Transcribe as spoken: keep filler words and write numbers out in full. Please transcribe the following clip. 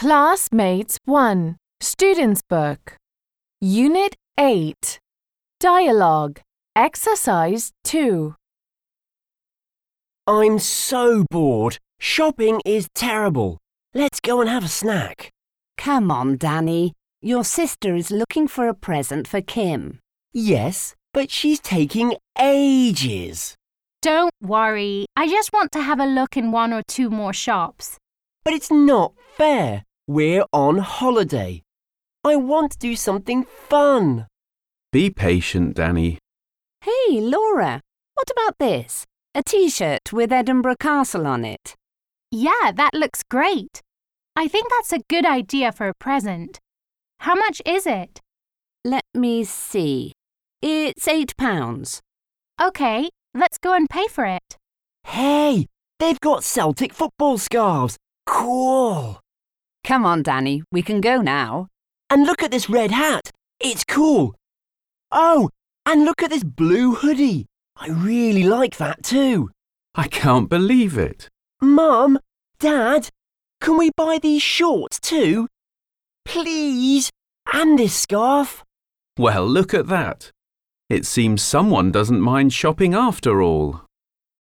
Classmates one, Students' Book. Unit eight. Dialogue. Exercise two. I'm so bored. Shopping is terrible. Let's go and have a snack. Come on, Danny. Your sister is looking for a present for Kim. Yes, but she's taking ages. Don't worry. I just want to have a look in one or two more shops. But it's not fair. We're on holiday. I want to do something fun. Be patient, Danny. Hey, Laura, what about this? A T-shirt with Edinburgh Castle on it. Yeah, that looks great. I think that's a good idea for a present. How much is it? Let me see. It's eight pounds. Okay, let's go and pay for it. Hey, they've got Celtic football scarves. Cool. Come on, Danny, we can go now. And look at this red hat. It's cool. Oh, and look at this blue hoodie. I really like that too. I can't believe it. Mum, Dad, can we buy these shorts too? Please, and this scarf. Well, look at that. It seems someone doesn't mind shopping after all.